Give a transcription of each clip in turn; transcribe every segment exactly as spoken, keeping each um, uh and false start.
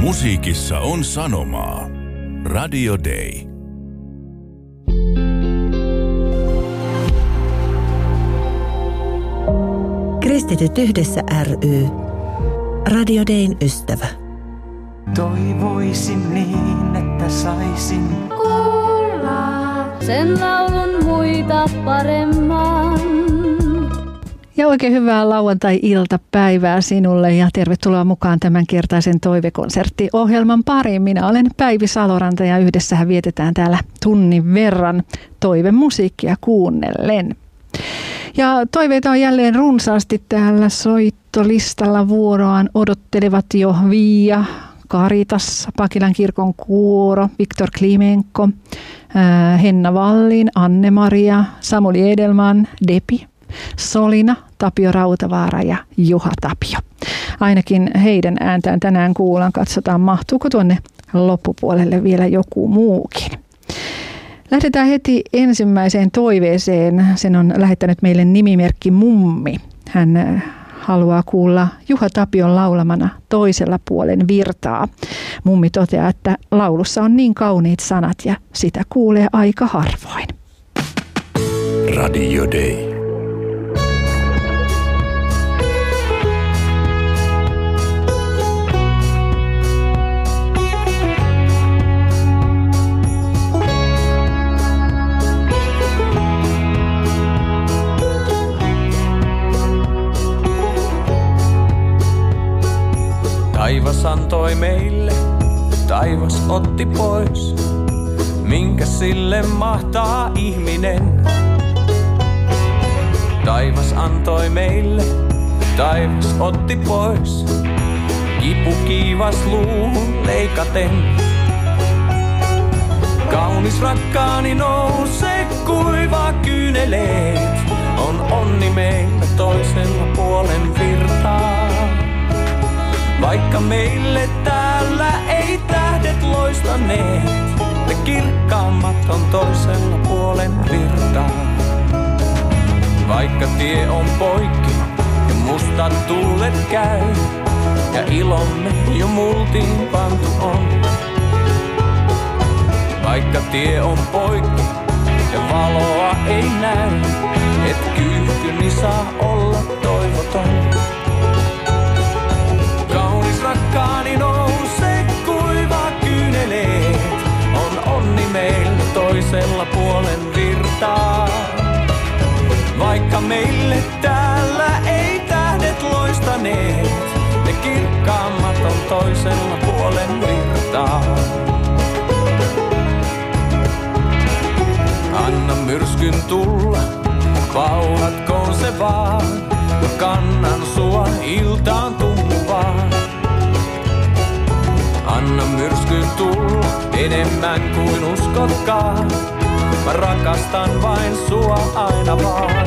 Musiikissa on sanomaa. Radio Day. Kristityt yhdessä ry. Radio Dayn ystävä. Toivoisin niin, että saisin kuulla sen laulun muita paremman. Ja oikein hyvää lauantai-iltapäivää sinulle ja tervetuloa mukaan tämänkertaisen toivekonserttiohjelman pariin. Minä olen Päivi Saloranta ja yhdessähän vietetään täällä tunnin verran toivemusiikkia kuunnellen. Ja toiveita on jälleen runsaasti täällä soittolistalla. Vuoroaan odottelevat jo Viia, Karitas, Pakilan kirkon kuoro, Viktor Klimenko, Henna Wallin, Anne-Maria, Samuli Edelman, Depi, Solina, Tapio Rautavaara ja Juha Tapio. Ainakin heidän ääntään tänään kuullaan. Katsotaan, mahtuuko tuonne loppupuolelle vielä joku muukin. Lähdetään heti ensimmäiseen toiveeseen. Sen on lähettänyt meille nimimerkki Mummi. Hän haluaa kuulla Juha Tapion laulamana Toisella puolen virtaa. Mummi toteaa, että laulussa on niin kauniit sanat ja sitä kuulee aika harvoin. Radio Day. Taivas antoi meille, taivas otti pois. Minkä sille mahtaa ihminen? Taivas antoi meille, taivas otti pois. Kipu kiivas luuhun leikaten. Kaunis rakkaani nousee, kuiva kyyneleet. On onni meillä toisella puolen virtaa. Vaikka meille täällä ei tähdet loistaneet, ne kirkkaammat on toisella puolen virtaa. Vaikka tie on poikki ja mustat tuulet käy, ja ilomme jo multiin pantu on. Vaikka tie on poikki ja valoa ei näy, et kyyhkyni saa olla toivoton. Kaunis rakkaani nousee, kuiva kyyneleet. On onni meillä toisella puolen virtaa. Vaikka meille täällä ei tähdet loistaneet, ne kirkkaammat on toisella puolen virtaa. Anna myrskyn tulla, pauhatkoon se vaan. Kannan sua iltaan tummuvaan. Anna myrskyn tulla enemmän kuin uskotkaan. Mä rakastan vain sua aina vaan.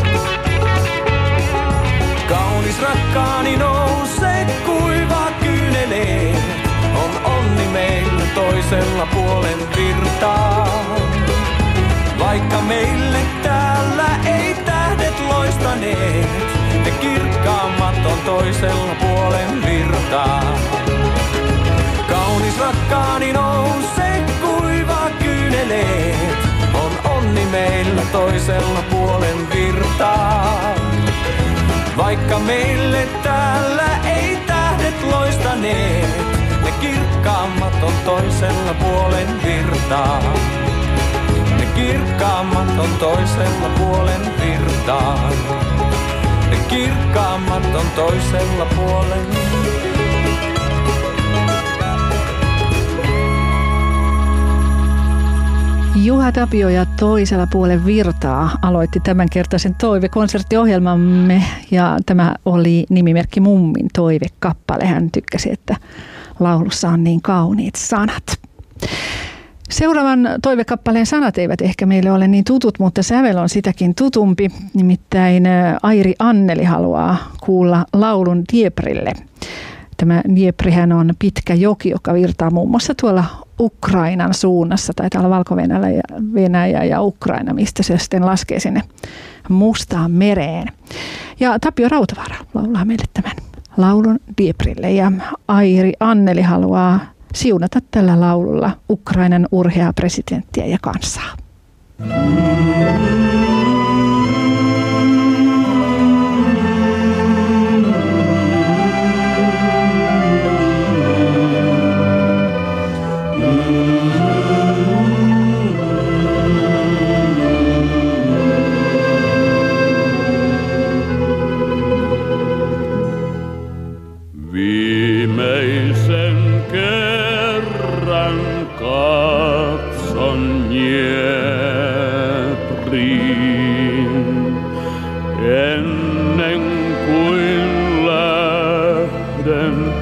Kaunis rakkaani nousee, kuiva kyyneleet. On onni meillä toisella puolen virtaa. Vaikka meille täällä ei tähdet loistaneet, ne kirkkaammat on toisella puolen virtaa. Kaunis rakkaani nousee, kuiva kyyneleet. On onni meillä toisella puolen virtaa. Vaikka meille täällä ei tähdet loistaneet, ne kirkkaammat on toisella puolen virtaa. Ne kirkkaammat on toisella puolen virtaa. Ne kirkkaammat on toisella puolen. Juha Tapio ja Toisella puolen virtaa aloitti tämänkertaisen toivekonserttiohjelmamme ja tämä oli nimimerkki Mummin toivekappale. Hän tykkäsi, että laulussa on niin kauniit sanat. Seuraavan toivekappaleen sanat eivät ehkä meille ole niin tutut, mutta sävel on sitäkin tutumpi. Nimittäin Airi Anneli haluaa kuulla laulun Dnieprille. Tämä Dnieprihän on pitkä joki, joka virtaa muun muassa tuolla Ukrainan suunnassa. Taitaa olla Valko-Venäjä ja Ukraina, mistä se sitten laskee sinne Mustaan mereen. Ja Tapio Rautavaara laulaa meille tämän laulun Dnieprille ja Airi Anneli haluaa siunata tällä laululla Ukrainan urheaa presidenttiä ja kansaa. Viimeisen kerran katson Dniepriin, ennen kuin lähden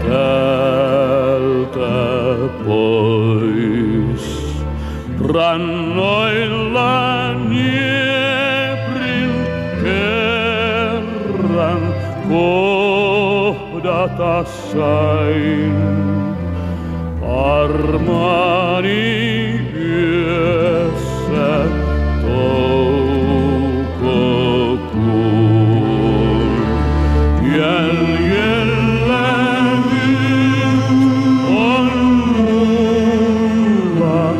täältä pois. Rannoilla Dnieprin kerran kohdata sain, armaani yössä toukokuun. Jäljellä nyt on mulla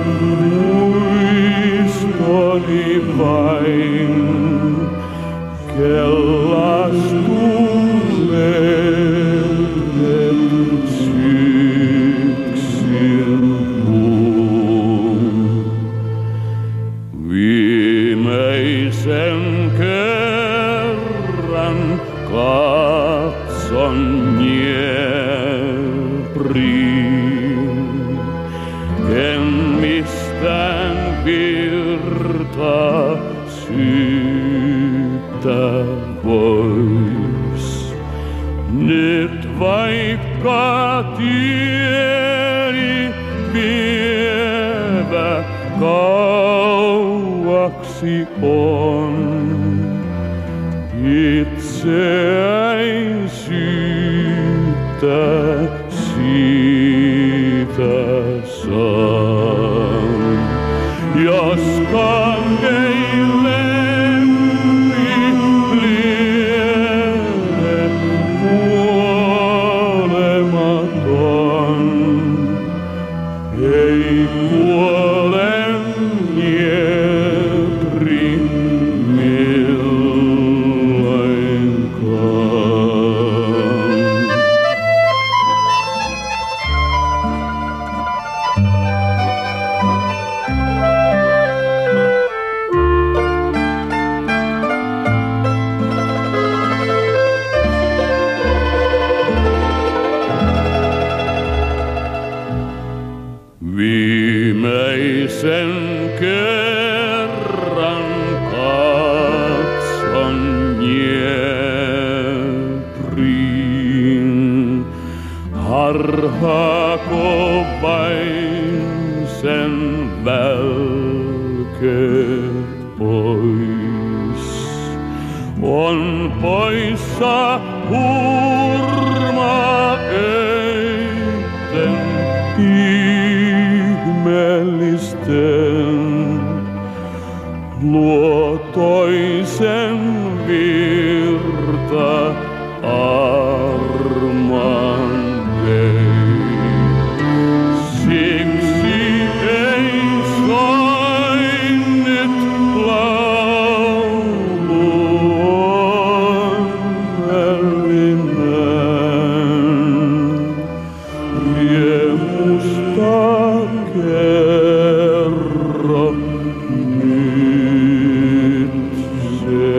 muistoni vain, kellastuu viimeisen kerran katson Dniepriin, en mistään virtaa syyttää vois. Nyt vaikka tieni vievä kauaksi on, itseäin syyttää siitä saan. Joskaan ei lempi liene kuolematon, ei kuole Dniepri milloinkaan. Viimeisen kerran katson Dniepriin, harhaako vain sen välkö pois. On poissa hurma öiden ihmeellisten, luo toisen virta arman vei. Siksi ei soi nyt laulu onnellinen, riemusta kerro nyt se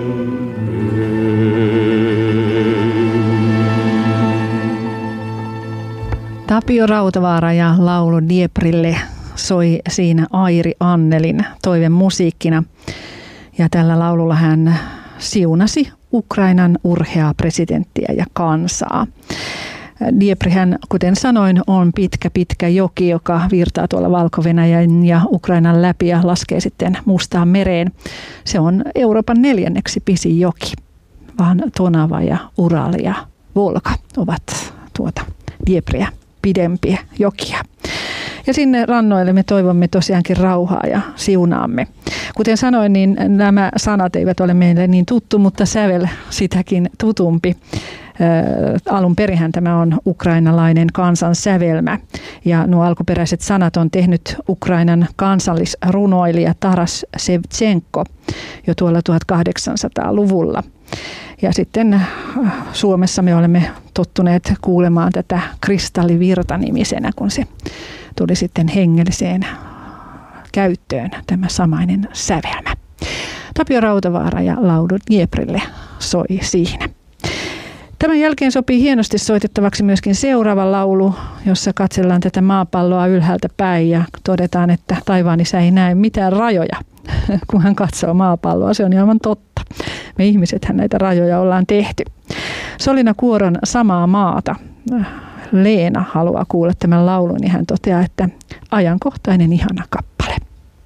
Tapio Rautavaara ja laulu Dnieprille soi siinä Airi Annelin toiven musiikkina. Ja tällä laululla hän siunasi Ukrainan urheaa presidenttiä ja kansaa. Dnieprihän, kuten sanoin, on pitkä pitkä joki, joka virtaa tuolla Valko-Venäjän ja Ukrainan läpi ja laskee sitten Mustaan mereen. Se on Euroopan neljänneksi pisin joki, vaan Tonava ja Ural ja Volga ovat tuota Dniepriä pidempiä jokia. Ja sinne rannoille me toivomme tosiaankin rauhaa ja siunaamme. Kuten sanoin, niin nämä sanat eivät ole meille niin tuttu, mutta sävel sitäkin tutumpi. Alun perinhän tämä on ukrainalainen kansansävelmä ja nuo alkuperäiset sanat on tehnyt Ukrainan kansallisrunoilija Taras Shevchenko jo tuolla tuhatkahdeksansataaluvulla. Ja sitten Suomessa me olemme tottuneet kuulemaan tätä Kristallivirta-nimisenä, kun se tuli sitten hengelliseen käyttöön, tämä samainen sävelmä. Tapio Rautavaara ja Laulu Dnieprille soi siinä. Tämän jälkeen sopii hienosti soitettavaksi myöskin seuraava laulu, jossa katsellaan tätä maapalloa ylhäältä päin ja todetaan, että taivaan isä ei näe mitään rajoja, kun hän katsoo maapalloa. Se on aivan totta. Me ihmisethän näitä rajoja ollaan tehty. Solina Kuoron Samaa maata. Leena haluaa kuulla tämän laulun, niin hän toteaa, että ajankohtainen ihana kappale.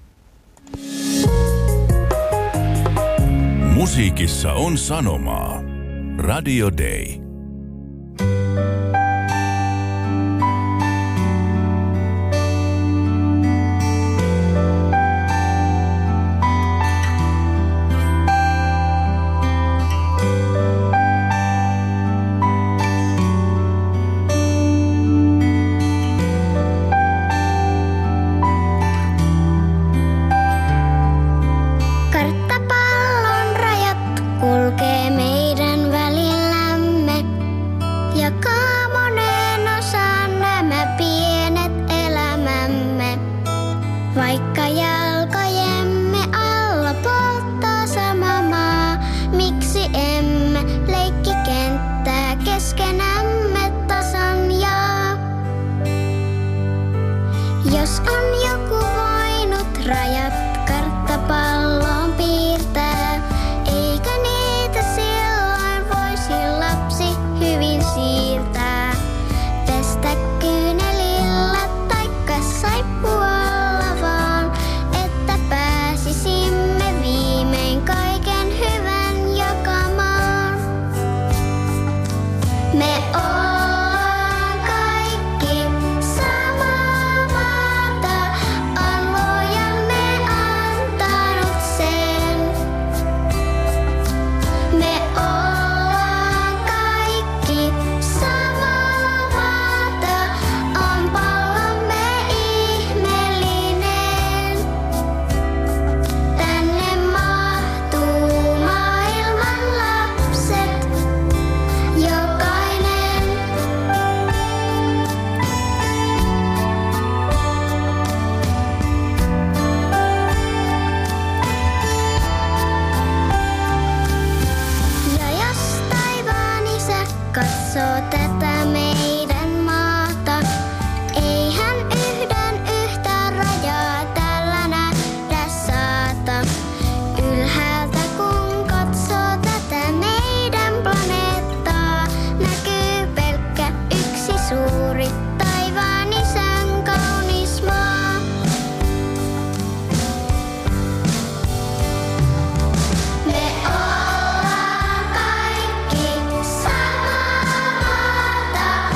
Musiikissa on sanomaa. Radio Day. Karttapallon rajat kulkee meidän välillämme. Jakaa moneen osaan nämä pienet elämämme. Vaikka jalkojemme alla polttaa sama maa, miksi emme leikkikenttää keskenämme tasan jaa? Jos on joku voinut rajat karttapalloon piirtää, eikä niitä silloin voisi lapsi hyvin siirtää. Pestä kyynelillä taikka saippualla vaan, että pääsisimme viimein kaiken hyvän jakamaan. Me ollaan kaikki samaa maata, on luojamme antanut sen. Me ollaan kaikki samaa maata, on pallomme ihmeellinen. Tänne mahtuu maailman lapset, jokainen. Ja jos taivaan isä katsoo tätä meidän maata, ei hän yhden yhtään rajaa tällä nähdä saata. Ylhäältä kun katsoo tätä meidän planeettaa, näkyy pelkkä yksi suuri taivaan isän kaunis maa. Me ollaan kaikki samaa maata,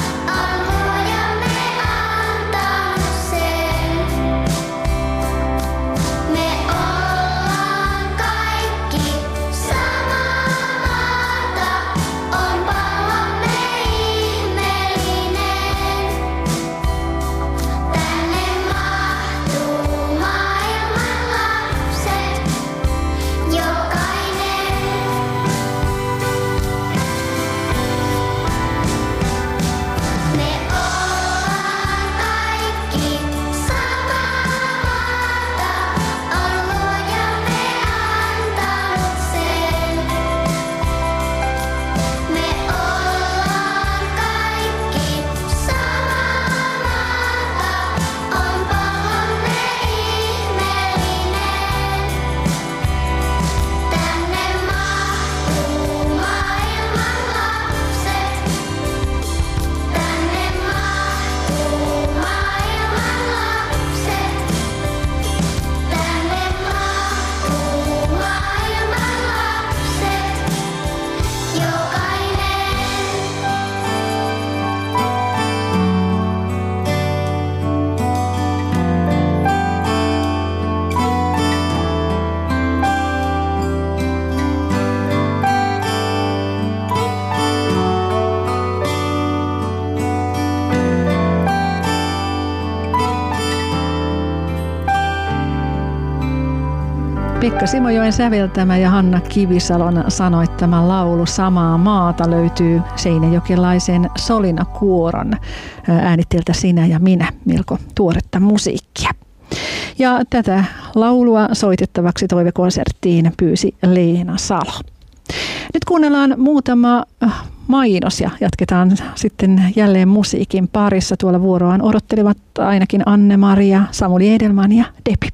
Pekka Simojoen säveltämä ja Hanna Kivisalon sanoittama laulu Samaa maata löytyy seinäjokilaisen Solina-kuoron äänitteeltä Sinä ja minä, melko tuoretta musiikkia. Ja tätä laulua soitettavaksi toivekonserttiin pyysi Leena Salo. Nyt kuunnellaan muutama mainos ja jatketaan sitten jälleen musiikin parissa. Tuolla vuoroaan odottelevat ainakin Anne-Maria, Samuli Edelman ja Depi.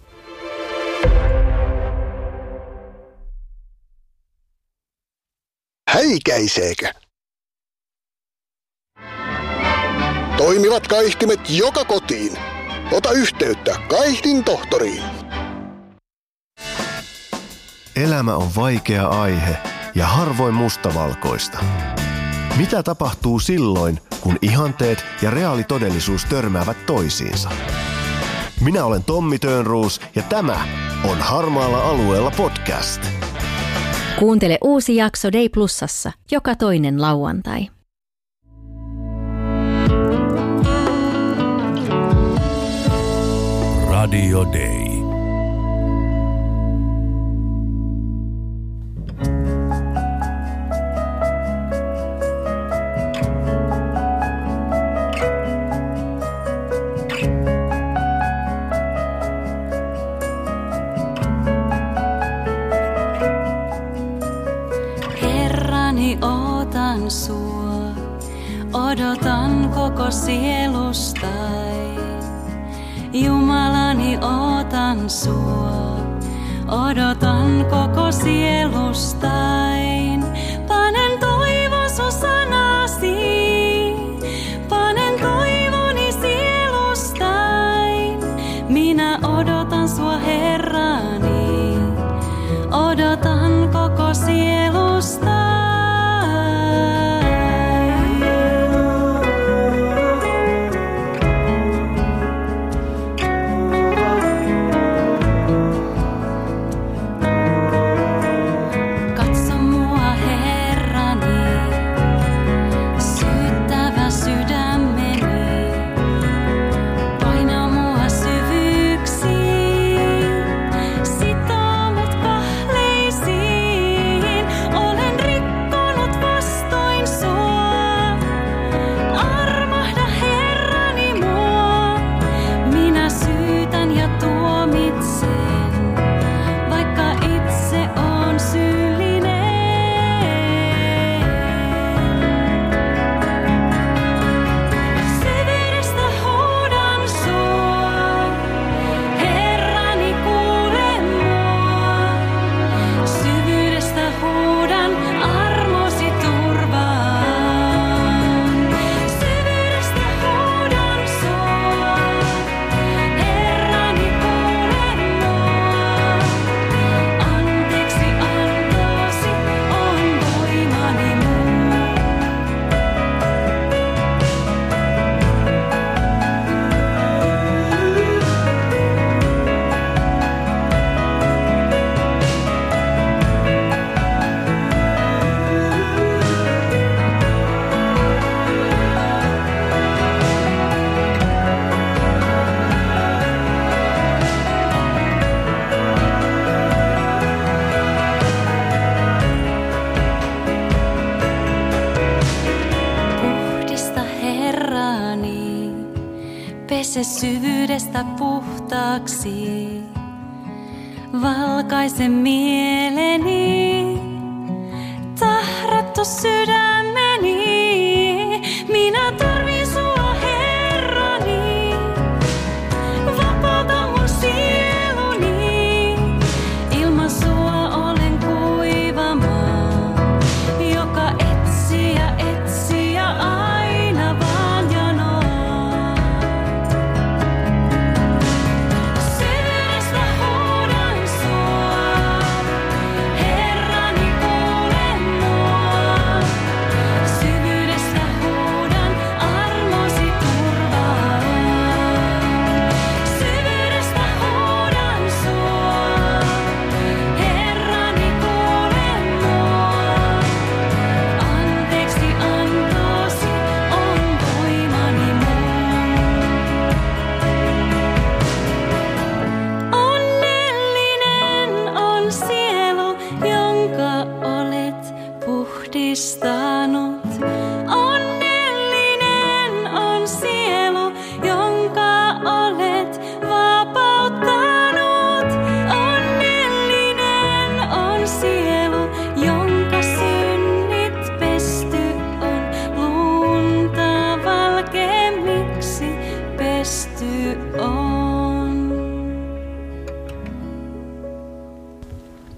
Häikäiseekö? Toimivat kaihtimet joka kotiin. Ota yhteyttä Kaihdin tohtoriin. Elämä on vaikea aihe ja harvoin mustavalkoista. Mitä tapahtuu silloin, kun ihanteet ja reaalitodellisuus törmäävät toisiinsa? Minä olen Tommi Tönruus ja tämä on Harmaalla alueella podcast. Kuuntele uusi jakso Day Plusassa joka toinen lauantai. Radio Day. Herrani, ootan sua, odotan koko sielustai. Jumalani, ootan sua, odotan koko sielustain. Panen toivon sun sanasi, panen toivoni sielustain. Minä odotan sua, Herrani, odotan koko sielustain. Pese syvyydestä puhtaaksi, valkaise mieleni, tahrattu sydämeni. Minä tarvin sua, Herrani, vapauta mun sieluni. Ilman sua olen kuiva maa, joka etsii ja etsii ja aina vaan janoo. Syvyydestä huudan sua, Herrani, kuule mua.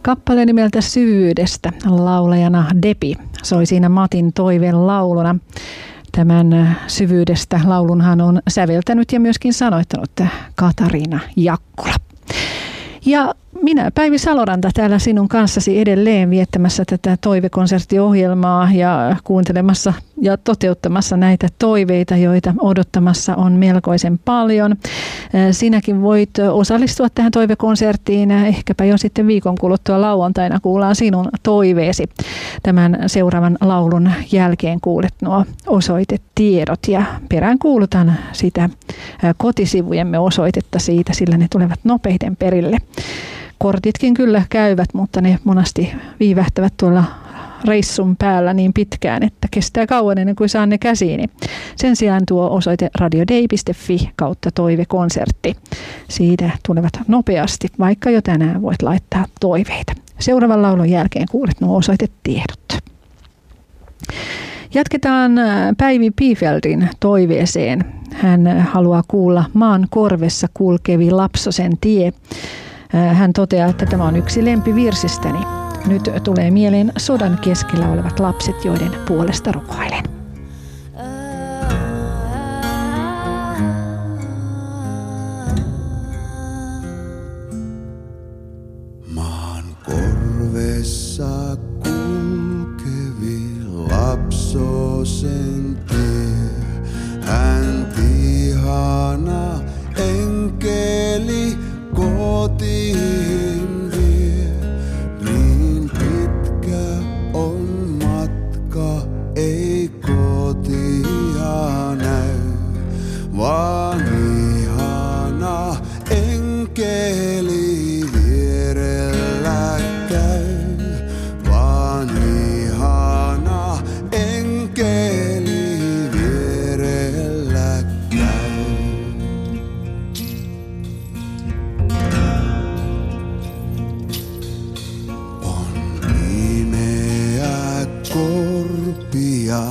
Kappale nimeltä Syvyydestä, laulajana Depi soi siinä Matin toiveen lauluna. Tämän Syvyydestä laulunhan on säveltänyt ja myöskin sanoittanut Katariina Jakkula. Ja minä, Päivi Saloranta, täällä sinun kanssasi edelleen viettämässä tätä toivekonserttiohjelmaa ja kuuntelemassa ja toteuttamassa näitä toiveita, joita odottamassa on melkoisen paljon. Sinäkin voit osallistua tähän toivekonserttiin. Ehkäpä jo sitten viikon kuluttua lauantaina kuullaan sinun toiveesi. Tämän seuraavan laulun jälkeen kuulet nuo osoitetiedot ja perään kuulutan sitä kotisivujemme osoitetta siitä, sillä ne tulevat nopeiten perille. Kortitkin kyllä käyvät, mutta ne monasti viivähtävät tuolla reissun päällä niin pitkään, että kestää kauan ennen kuin saan ne käsiini. Sen sijaan tuo osoite radiodei piste fi kautta toivekonsertti. Siitä tulevat nopeasti, vaikka jo tänään voit laittaa toiveita. Seuraavan laulun jälkeen kuulet nuo osoitetiedot. Jatketaan Päivi Pifeldin toiveeseen. Hän haluaa kuulla Maan korvessa kulkevi Lapsosen tie. Hän toteaa, että tämä on yksi lempivirsistäni. Nyt tulee mieleen sodan keskellä olevat lapset, joiden puolesta rukoilen. Maan korvessa kulkevi lapsosen tie, hän ihana enkeli kotiin vie. Niin pitkä on matka, ei kotia näy, vaan ihana enkeli vierellä käy. Vaan ihana enkeli vierellä käy. Korpia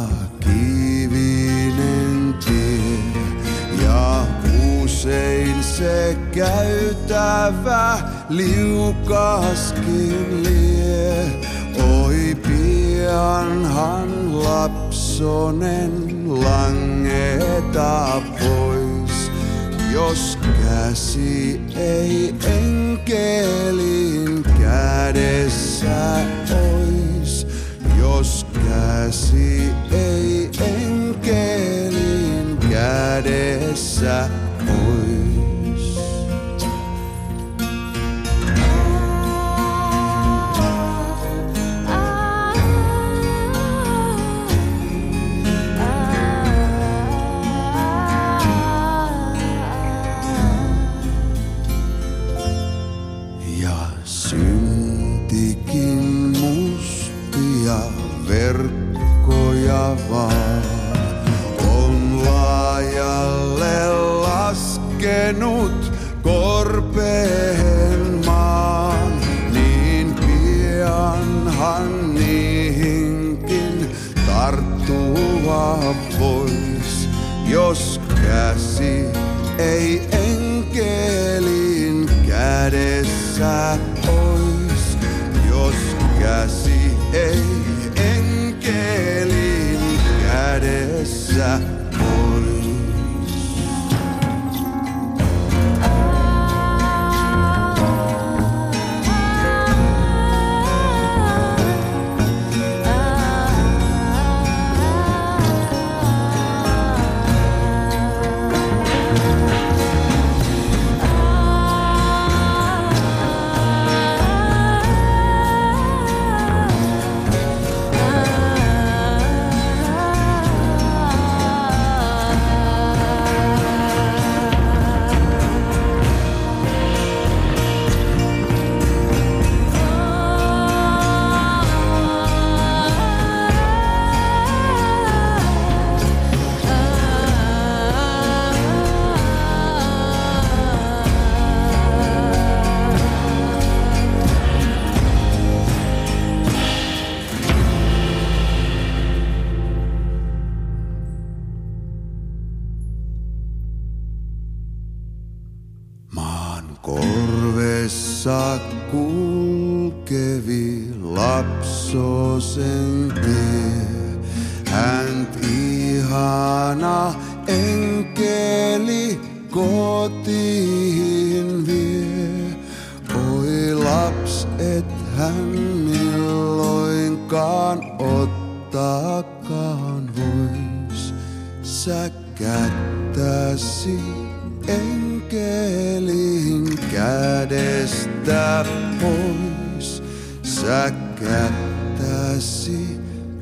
kivinen tie ja usein se käytävä liukaskin lie. Oi pianhan lapsonen langeta pois, jos käsi ei enkelin kädessä ois. Jos käsi ei enkelin kädessä ois. Ja syntikin mustia verkkoja vaan on laajalle laskenut korpeen maan. Niin pianhan niihinkin tarttua vois, jos käsi ei enkelin kädessä ois. Jos käsi ei enkelin kädessä ois. Korvessa kulkevi kävi lapsosen tie. Hänt ihana enkeli kotiin vie. Oi laps, et hän milloinkaan ottaakaan vois. Sä kättäsi enkelin kädestä pois. Sä kättäsi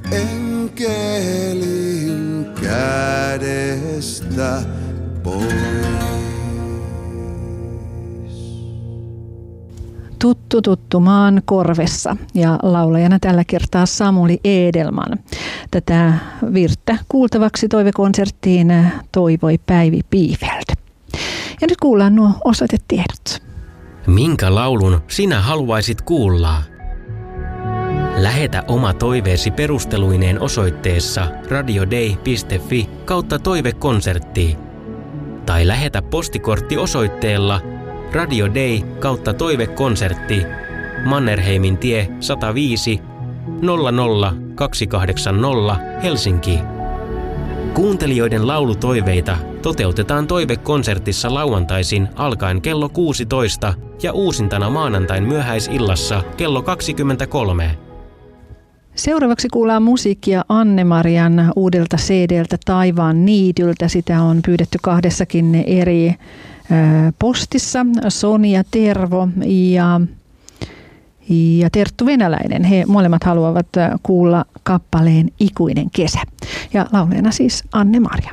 enkelin kädestä pois. Tuttu tuttu maan korvessa ja laulajana tällä kertaa Samuli Edelman. Tätä virttä kuultavaksi toivekonserttiin toivoi Päivi Piifeld. Ja nyt kuullaan nuo osoitetiedot. Minkä laulun sinä haluaisit kuulla? Lähetä oma toiveesi perusteluineen osoitteessa radiodei piste fi kautta toivekonsertti. Tai lähetä postikortti osoitteella radiodei kautta toivekonsertti Mannerheimin tie sata viisi nolla nolla kaksi kahdeksan nolla Helsinki. Kuuntelijoiden laulutoiveita toteutetaan toivekonsertissa lauantaisin alkaen kello kuusitoista ja uusintana maanantain myöhäisillassa kello kaksikymmentäkolme. Seuraavaksi kuullaan musiikkia Anne-Marian uudelta C D:ltä Taivaan niityltä. Sitä on pyydetty kahdessakin eri postissa. Sonia Tervo ja, ja Terttu Venäläinen. He molemmat haluavat kuulla kappaleen Ikuinen kesä. Ja laulajana siis Anne-Maria.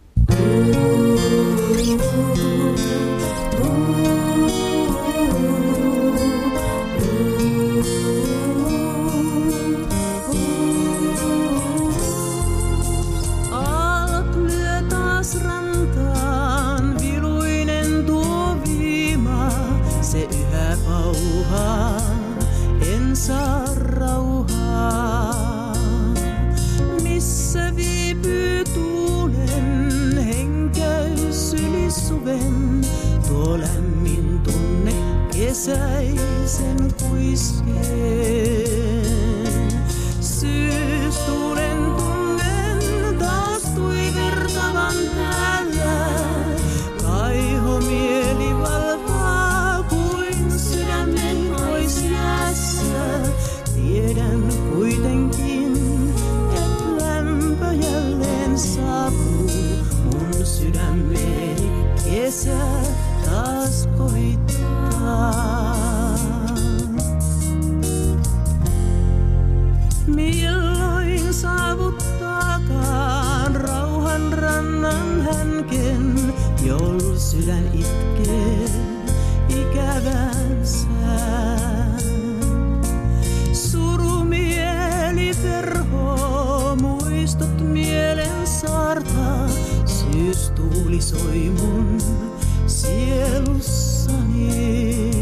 En saa rauhaa, missä viipyy tuulen henkäys yli suven. Tuo lämmin tunne kesäisen kuiskeen. Syystuulen tunnen taas tuivertavan täällä. Kaiho mieli valtaa kuin sydämen ois jäässä. Tiedän kuitenkin, et lämpö jälleen saapuu. Mun sydämeni kesä taas koittaa. Milloin saavuttaakaan rauhan rannan hänken, joulu sydän itkee ikävän sään. Surumieli verhoo, muistot mielen saartaa. Syystuuli soi mun sielussani.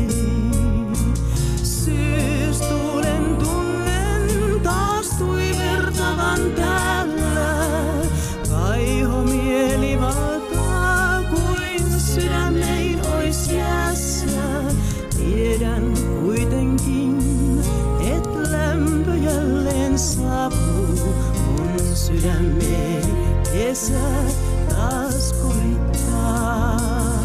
Syystuulen tunnen taas tuivertavan täällä. Kaiho mieli valtaa kuin sydämein ois jäässä. Tiedän kuitenkin, et lämpö jälleen saapuu. Mun sydämeni kesä taas koittaa.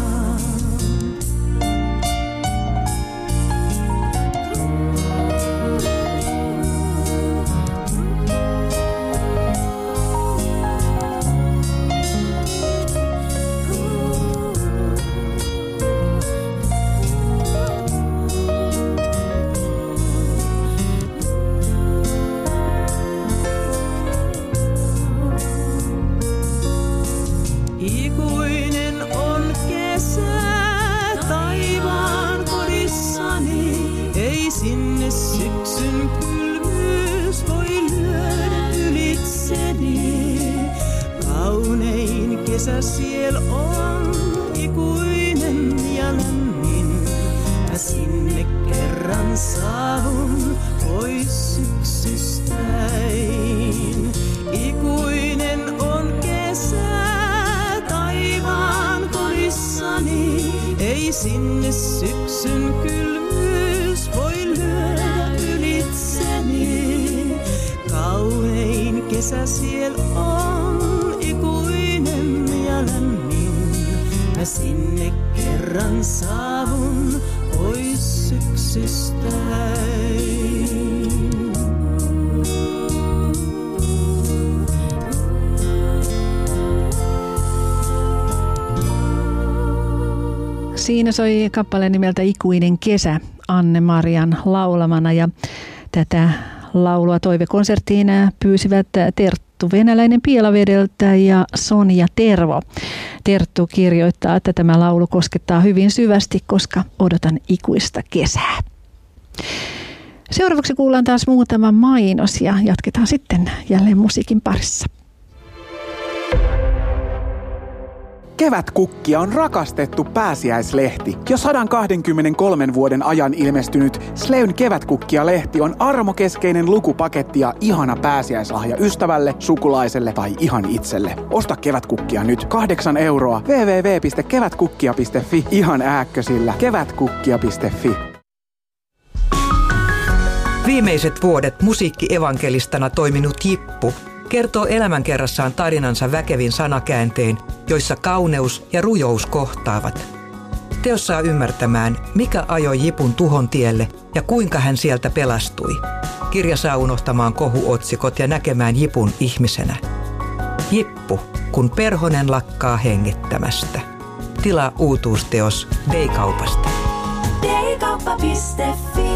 Ikuinen on kesä taivaan kodissani. Ei sinne syksyn kylmyys voi lyödä ylitseni. Kaunein kesä siel on ikuinen ja lämmin. Mä sinne kerran saavun pois syksystäin. Ikuinen on kesä taivaan kodissani. Ei sinne syksyn kylmyys voi lyödä kesä siellä on ikuinen ja lämmin. Mä sinne kerran saavun pois syksystäin. Siinä soi kappale nimeltä Ikuinen kesä Anne-Marian laulamana ja tätä laulua toivekonserttiin pyysivät Terttu Venäläinen Pielavedeltä ja Sonja Tervo. Terttu kirjoittaa, että tämä laulu koskettaa hyvin syvästi, koska odotan ikuista kesää. Seuraavaksi kuullaan taas muutama mainos ja jatketaan sitten jälleen musiikin parissa. Kevätkukkia on rakastettu pääsiäislehti. Jo sata kaksikymmentäkolme vuoden ajan ilmestynyt Sleyn Kevätkukkia-lehti on armokeskeinen lukupaketti ja ihana pääsiäislahja ystävälle, sukulaiselle tai ihan itselle. Osta Kevätkukkia nyt kahdeksan euroa double-u double-u double-u piste kevätkukkia piste fi ihan ääkkösillä kevätkukkia piste fi. Viimeiset vuodet musiikki-evankelistana toiminut Jippu kertoo elämänkerrassaan tarinansa väkevin sanakääntein, joissa kauneus ja rujous kohtaavat. Teos saa ymmärtämään, mikä ajoi Jipun tuhon tielle ja kuinka hän sieltä pelastui. Kirja saa unohtamaan kohuotsikot ja näkemään Jipun ihmisenä. Jippu, kun perhonen lakkaa hengittämästä. Tilaa uutuusteos D-kaupasta. d kauppa piste fi.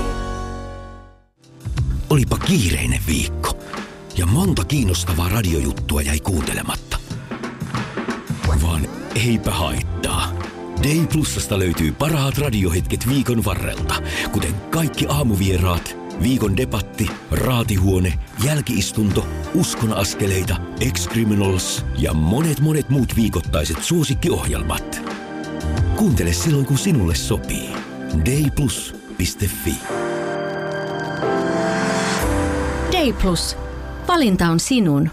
Olipa kiireinen viikko. Ja monta kiinnostavaa radiojuttua jäi kuuntelematta. Vaan eipä haittaa. Day Plusasta löytyy parhaat radiohetket viikon varrelta, kuten kaikki aamuvieraat, viikon debatti, raatihuone, jälkiistunto, uskonaskeleita, Ex-Criminals ja monet monet muut viikoittaiset suosikkiohjelmat. Kuuntele silloin kun sinulle sopii. dayplus piste fi. Day Plus. Valinta on sinun.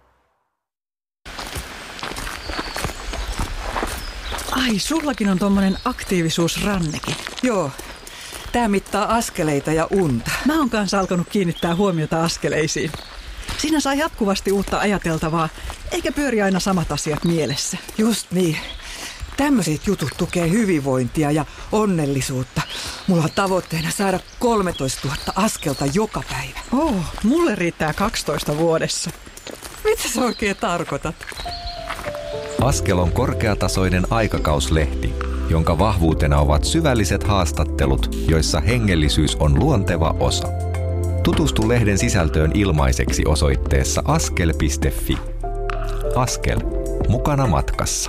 Ai, sullakin on tommonen aktiivisuusranneke. Joo, tää mittaa askeleita ja unta. Mä oon kanssa alkanut kiinnittää huomiota askeleisiin. Siinä saa jatkuvasti uutta ajateltavaa, eikä pyöri aina samat asiat mielessä. Just niin. Tämmöiset jutut tukee hyvinvointia ja onnellisuutta. Mulla on tavoitteena saada kolmetoistatuhatta askelta joka päivä. Oh, mulle riittää kaksitoista vuodessa. Mitä sä oikein tarkoitat? Askel on korkeatasoinen aikakauslehti, jonka vahvuutena ovat syvälliset haastattelut, joissa hengellisyys on luonteva osa. Tutustu lehden sisältöön ilmaiseksi osoitteessa askel piste fi. Askel. Mukana matkassa.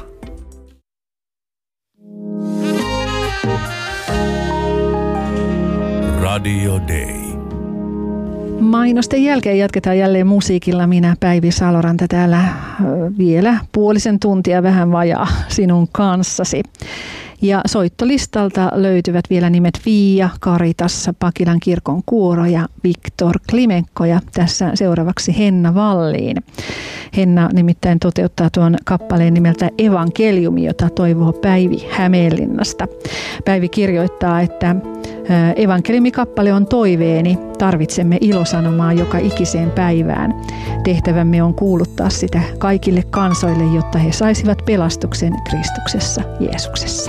Radio Day. Mainosten jälkeen jatketaan jälleen musiikilla. Minä Päivi Saloranta täällä vielä puolisen tuntia vähän vajaa sinun kanssasi. Ja soittolistalta löytyvät vielä nimet Viia, Karitassa, Pakilan kirkon kuoro ja Viktor Klimenko ja tässä seuraavaksi Henna Valliin. Henna nimittäin toteuttaa tuon kappaleen nimeltä Evankeliumi, jota toivoo Päivi Hämeenlinnasta. Päivi kirjoittaa, että evankeliumikappale on toiveeni, tarvitsemme ilosanomaa joka ikiseen päivään. Tehtävämme on kuuluttaa sitä kaikille kansoille, jotta he saisivat pelastuksen Kristuksessa Jeesuksessa.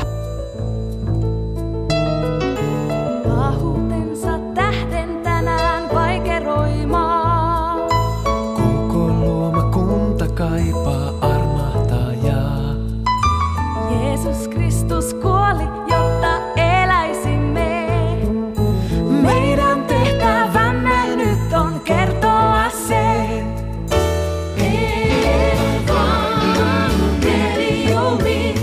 Pahuutensa tähden tänään vaikeroimaa. Koko luoma kunta kaipaa armahtajaa. Jeesus Kristus kuoli, jotta eläisimme. Meidän tehtävämme nyt on kertoa se. Evankeliumi.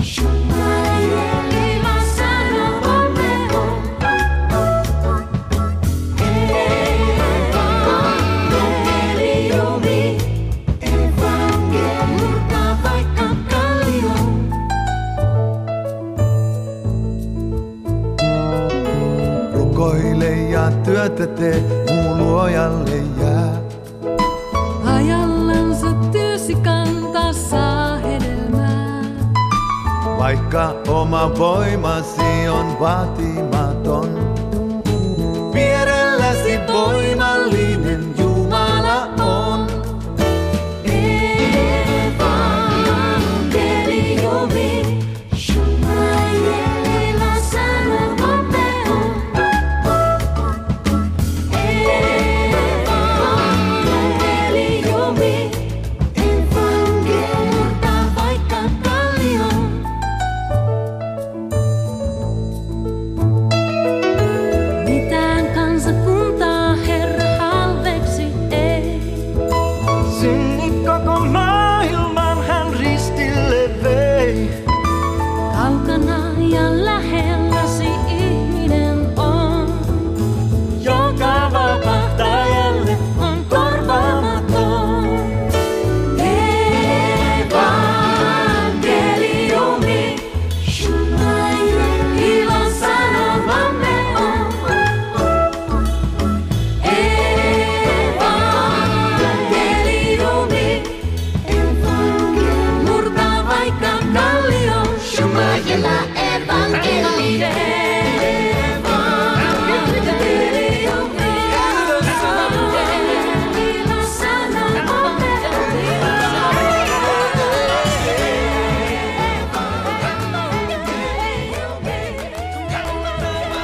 Työtä tee, muu luojalle jää. Ajallansa työsi kantaa saa hedelmää. Vaikka oma voimasi on vaatimaton, vierelläsi voimallinen Jumala on.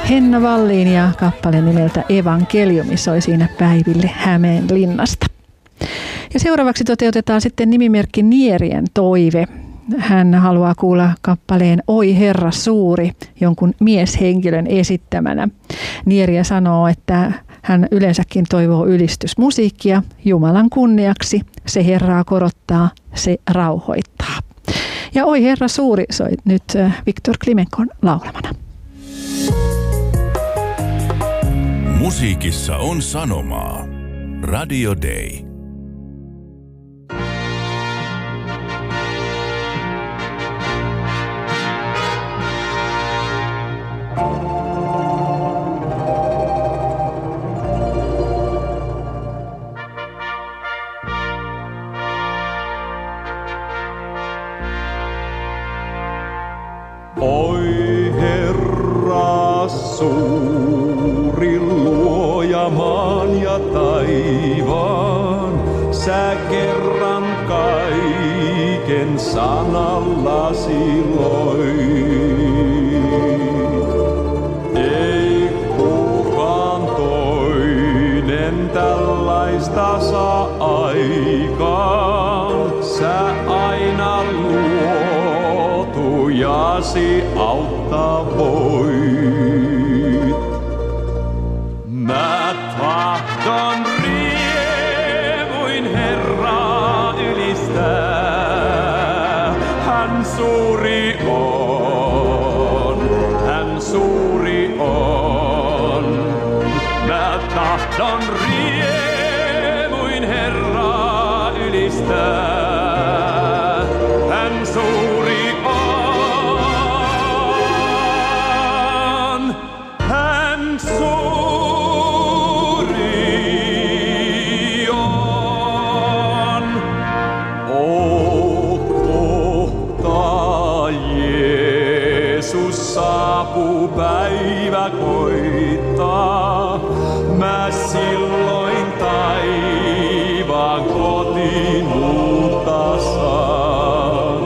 Henna Wallin ja kappale nimeltä Evankeliumi soi siinä Päiville Hämeenlinnasta. Ja seuraavaksi toteutetaan sitten nimimerkki Nierien toive. Hän haluaa kuulla kappaleen Oi Herra suuri jonkun mieshenkilön esittämänä. Nieriä sanoo, että hän yleensäkin toivoo ylistysmusiikkia Jumalan kunniaksi. Se Herraa korottaa, se rauhoittaa. Ja Oi Herra suuri soi nyt Viktor Klimenkon laulamana. Musiikissa on sanomaa. Radio Day. Oi Herra suuri luoja maan ja taivaan, sä kerran kaiken sanallasi loit. Ei kukaan toinen tällaista saa aikaan, sä aina luotujasi auttaa voit. Mä tahdon riemuin Herraa ylistää. Hän suuri on, hän suuri on. Mä tahdon riemuin Herraa ylistää. Hän suuri on, hän suuri on. O kohta Jeesus saapuu, päivä koittaa. Mä silloin taivaan kotiin muuta saan.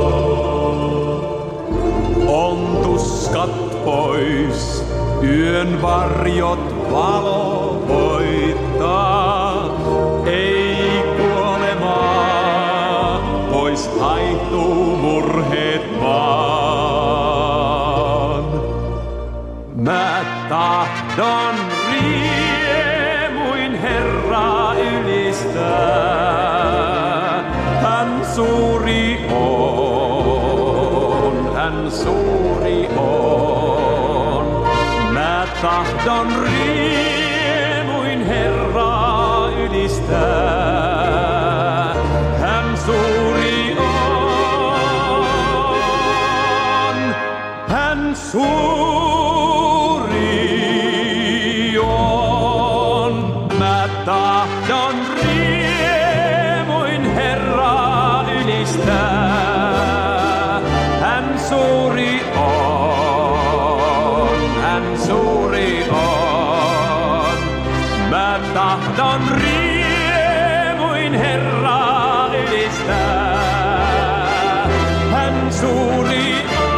On tuskat pois, yön varjot valo voittaa. Ei kuolemaa, pois haihtuu murheet vaan. Mä tahdon riemuin Herraa ylistää. Hän suuri on, hän suuri on. Mä tahdon riemuin Herraa ylistää. Hän suuri on, hän suuri on. Mä tahdon riemuin Herraa ylistää. Hän suuri on, hän suuri on. Mä tahdon riemuin Herraa ylistää. Hän suuri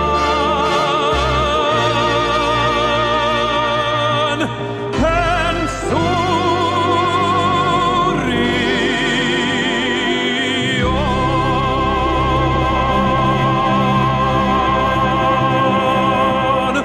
on, hän suuri on.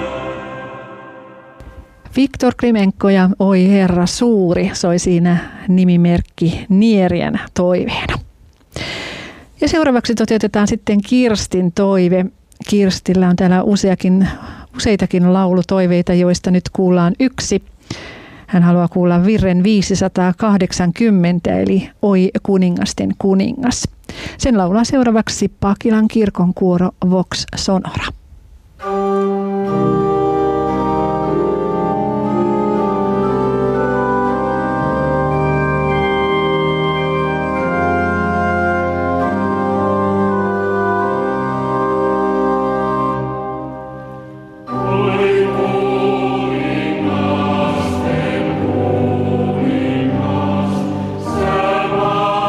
Viktor Klimenko ja Oi Herra suuri soi siinä nimimerkki Nierien toiveena. Ja seuraavaksi toteutetaan sitten Kirstin toive. Kirstillä on täällä useakin, useitakin laulutoiveita, joista nyt kuullaan yksi. Hän haluaa kuulla virren viisisataakahdeksankymmentä, eli Oi kuningasten kuningas. Sen laulaa seuraavaksi Pakilan kirkon kuoro Vox Sonora.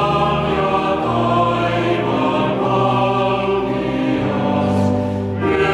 Yeah.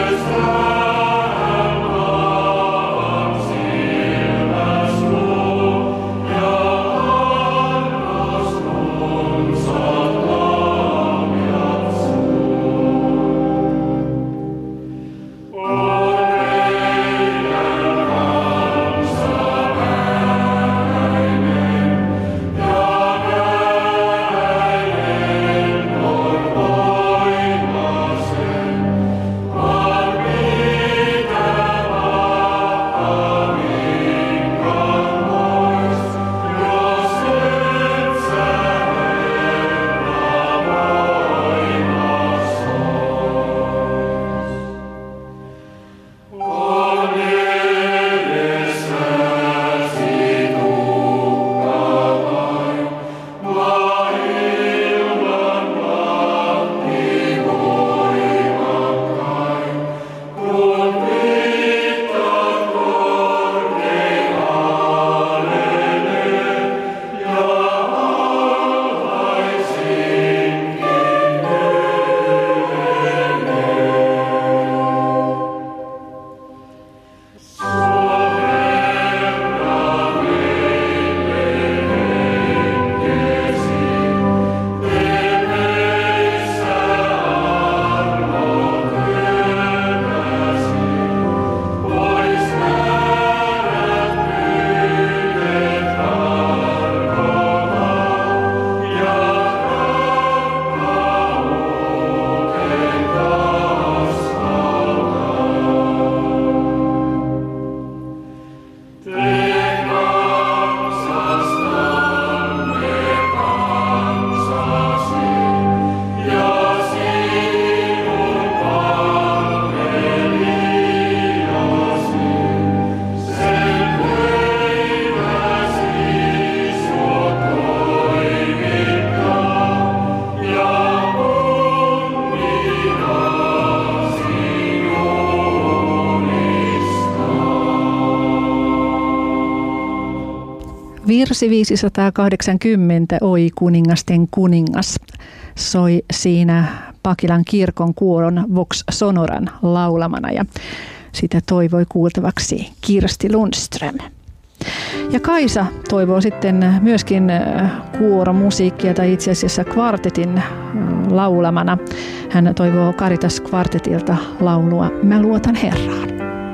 Virsi viisisataakahdeksankymmentä, Oi kuningasten kuningas, soi siinä Pakilan kirkon kuoron Vox Sonoran laulamana ja sitä toivoi kuultavaksi Kirsti Lundström. Ja Kaisa toivoo sitten myöskin kuoromusiikkia tai itse asiassa kvartetin laulamana. Hän toivoo Caritas kvartetilta laulua Mä luotan Herraan.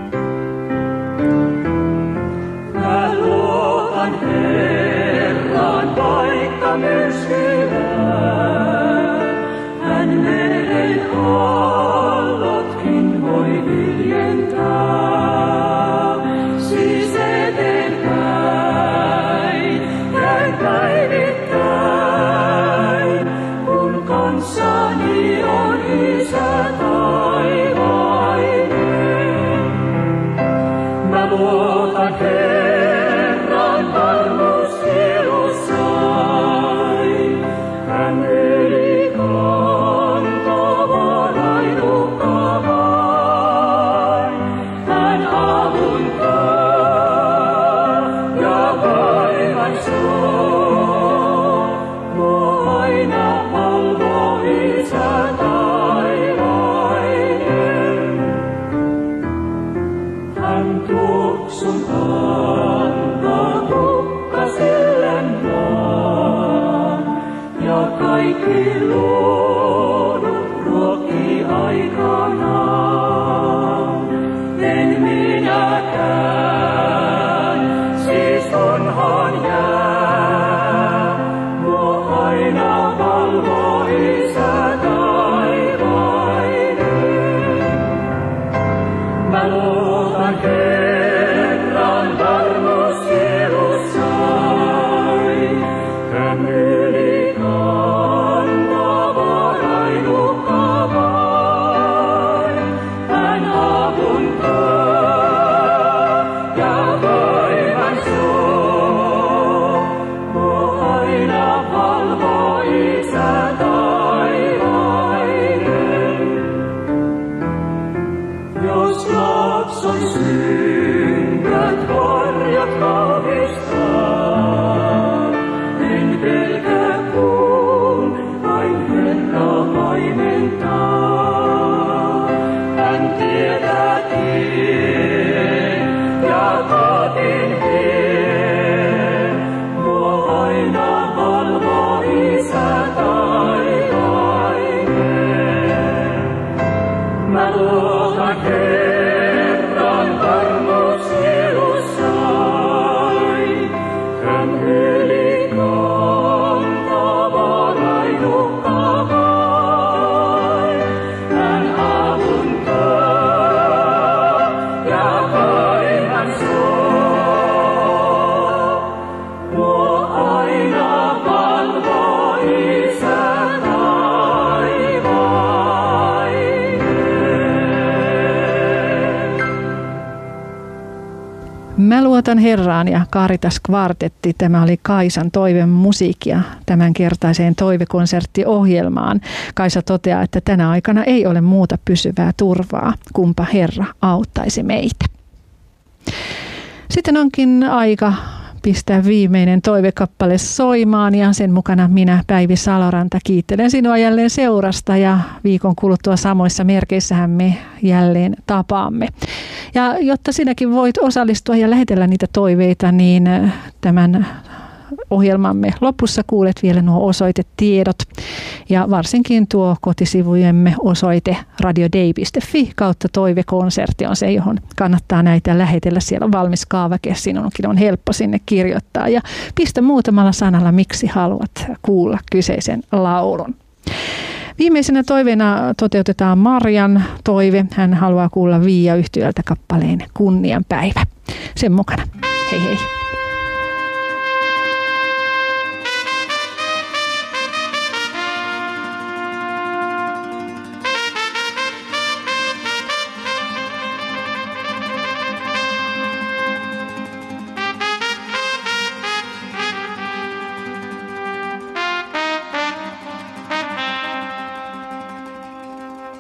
Mä luotan Herraan, vaikka myrskyään. Hän meren aallotkin voi hiljentää. Siis eteenpäin, käyn päivittäin, kun kanssani on Isä taivainen. Mä luotan Herran varmuus sielussai. Hän eli kantava rainukka vain. Hän avuntaa ja vaivaisoo. Mua aina valvoo Isä taivainen. Hän tuoksun antaa kukkaselle maan, ja kaikki luodut ruokii aikanaan. En minäkään, siis onhan jää, mua aina valvoo Isä taivainen. Mä luotan Herran varmuus sielussai. Hän eli kantava rainukka vain. Hän avuntaa ja vaivaisoo. Mua aina valvoo Isä taivainen. Jos katson synkät varjot kauhistaa, en pelkää kun vain Herra paimentaa. Hän tietää tien ja katin vie, mua aina valvoo Isä taivainen. Mä luotan Herran varmuus sielussai. Hän eli kantava rainukka vain. Hän avuntaa ja vaivaisoo. Mua aina valvoo Isä Mä luotan Herraan ja Caritas kvartetti. Tämä oli Kaisan toiveen musiikkia tämänkertaiseen toivekonserttiohjelmaan. Kaisa toteaa, että tänä aikana ei ole muuta pysyvää turvaa, kumpa Herra auttaisi meitä. Sitten onkin aika pistää viimeinen toivekappale soimaan ja sen mukana minä, Päivi Saloranta, kiittelen sinua jälleen seurasta ja viikon kuluttua samoissa merkeissähän me jälleen tapaamme. Ja jotta sinäkin voit osallistua ja lähetellä niitä toiveita, niin tämän ohjelmamme lopussa kuulet vielä nuo osoitetiedot ja varsinkin tuo kotisivujemme osoite radiodei piste fi kautta toivekonsertti on se, johon kannattaa näitä lähetellä. Siellä on valmis kaavake, sinunkin on helppo sinne kirjoittaa ja pistä muutamalla sanalla, miksi haluat kuulla kyseisen laulun. Viimeisenä toiveena toteutetaan Marjan toive. Hän haluaa kuulla Viia-yhtyöltä kappaleen Kunnianpäivä. Sen mukana. Hei hei.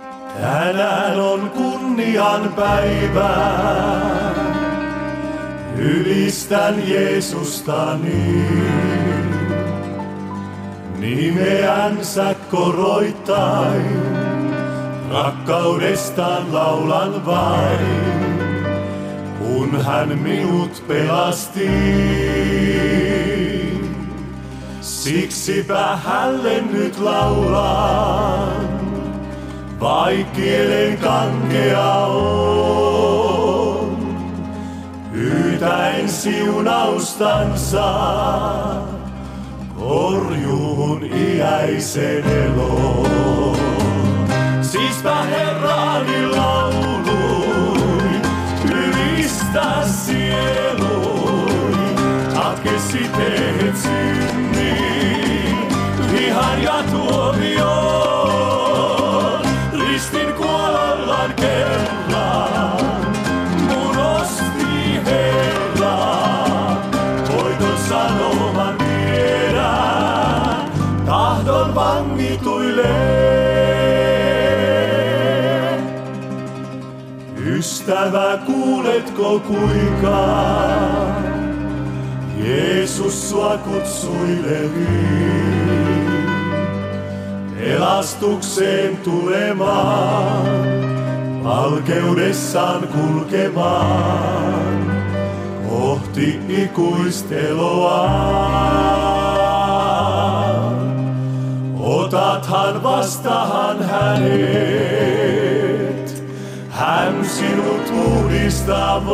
Tänään on kunnian päivä, Ylistän Jeesusta niin, nimeänsä koroittain, rakkaudestaan laulan vain, kun hän minut pelasti. Siksipä hälle nyt laulan, vaik kielen kankea on, pyytäen siunaustansa, korjuun iäisen eloon. Siispä Herrani lauluin, ylistä sieluin, katkesi teet synnin, vihan ja tuomioon. Ristin kuolollaan kerran, mun osti Herra, voiton sanoman viedä, tahdon vangituille. Ystävä, kuuletko kuinka Jeesus sua kutsuileviin pelastukseen tulemaan, valkeudessaan kulkemaan kohti ikuisteloa. Otathan vastahan hänet, hän sinut uudistaa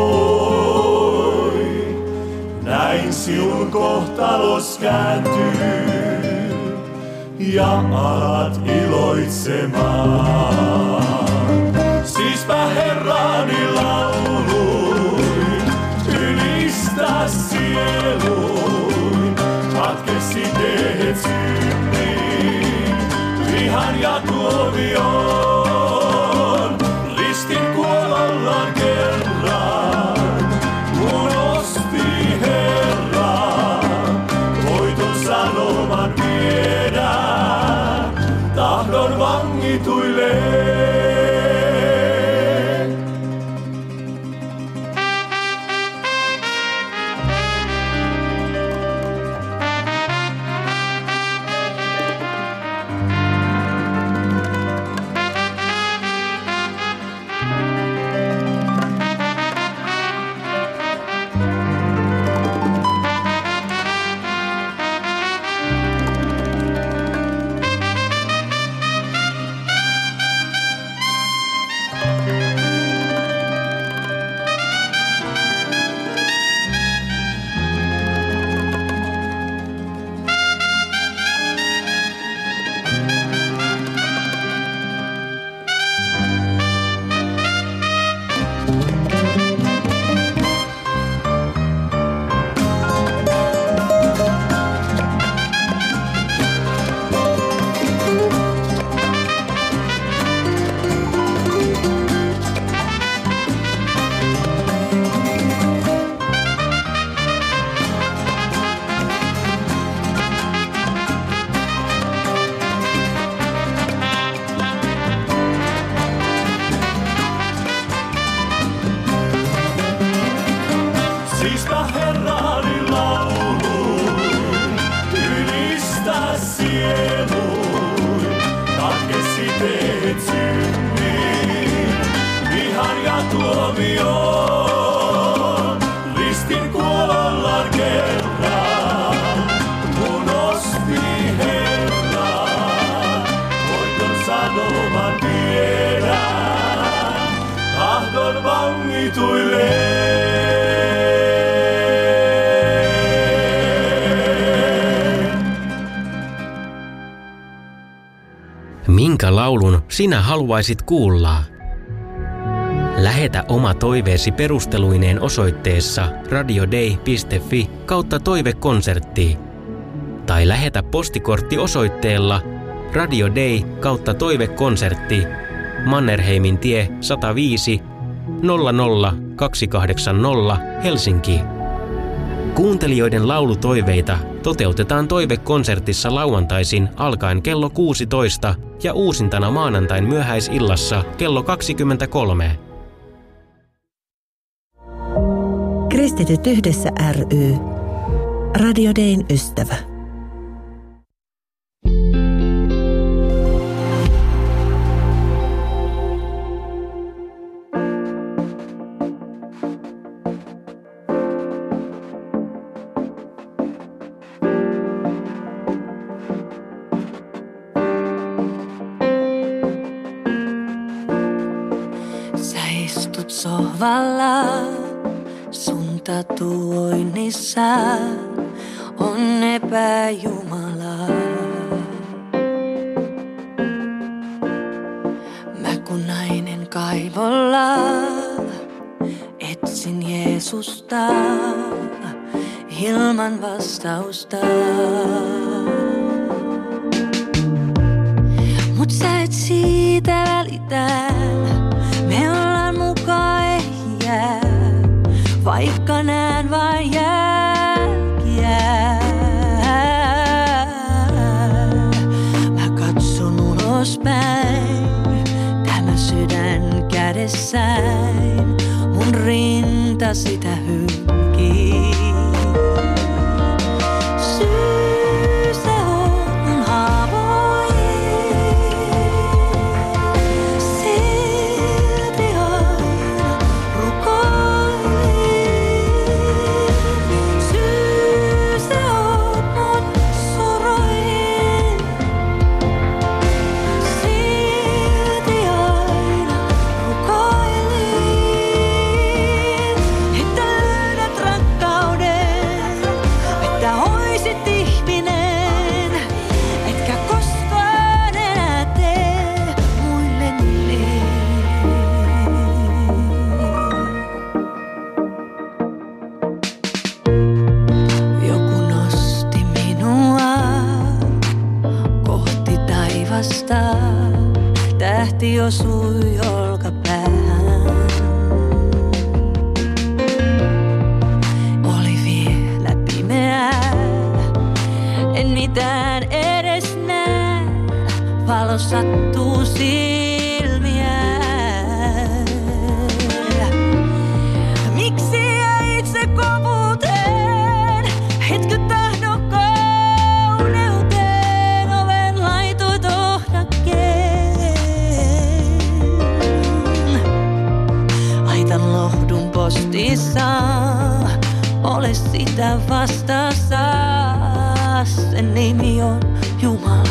voi. Näin sinun kohtalos kääntyy ja alat iloitsemaan. Siispä Herrani lauluin, ylistä sieluin, katkesi teet synnin, vihan ja tuomioon. Ristin kuolollaan kerran, mun osti Herra, voiton sanoman viedä, tahdon vangituille. Minkä laulun sinä haluaisit kuulla? Lähetä oma toiveesi perusteluineen osoitteessa radiodei piste fi kautta toivekonsertti. Tai lähetä postikortti osoitteella radiodei kautta toivekonsertti, Mannerheimin tie sata viisi nolla nolla kaksi kahdeksan nolla Helsinki. Kuuntelijoiden laulutoiveita toteutetaan toivekonsertissa lauantaisin alkaen kello kuusitoista ja uusintana maanantain myöhäisillassa kello kaksikymmentäkolme. Kristityt yhdessä ry. Radio Dayn ystävä. Sohvalla sun tatuoinnissa on epäjumala. Mä kun nainen kaivolla etsin Jeesusta ilman vastausta. Mut sä et siitä välitä. Me ollaan mukaan ehjää, vaikka näen vain jälkiä. Mä katson ulospäin, tämä sydän kädessäin, mun rinta sitä hylkii. Syy se on mun haavoin. Tähti osui olkapäähän. Oli vielä pimeää, en mitään edes näe. Valo sattuu silmiä. Miksi jäit se kovuuteen? Etkö tahdo kauneuteen? Oven laitoit ohdakkeen. Aitan lohdun postissa, ole sitä vastassa. Sen nimi on Jumala.